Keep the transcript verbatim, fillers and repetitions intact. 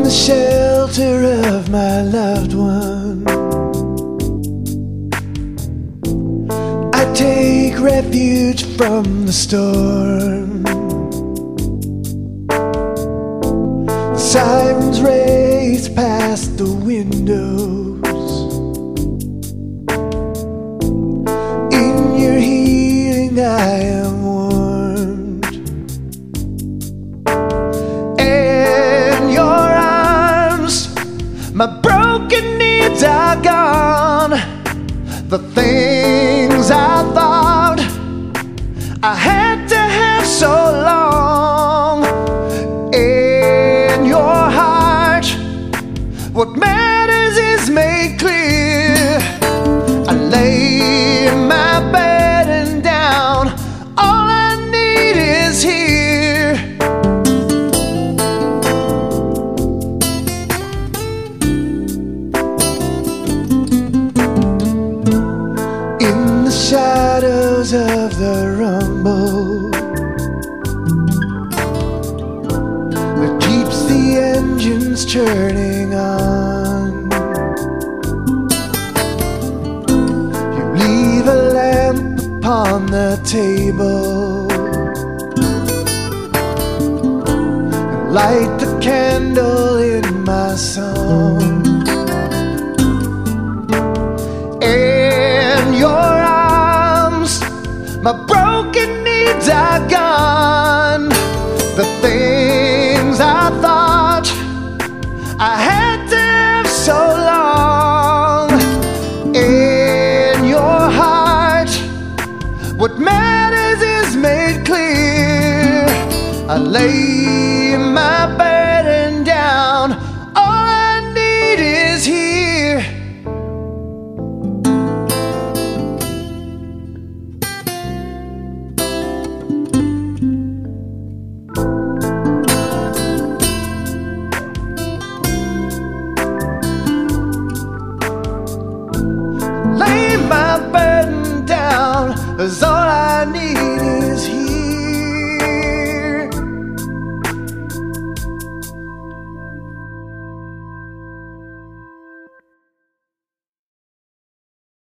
the shelter of my loved one, I take refuge from the storm. The sirens race past the windows. In your healing I am warmed, and your arms, my broken needs are gone. The things I thought I had to have so long, in your heart, what matters is made clear. I lay my burden down, all I need is here. In the shadows of the rumble that keeps the engines turning on, you leave a lamp upon the table and light the candle in my song. In your arms, my broken needs are gone. The things I thought I had to have so long, in your heart, what matters is made clear. I lay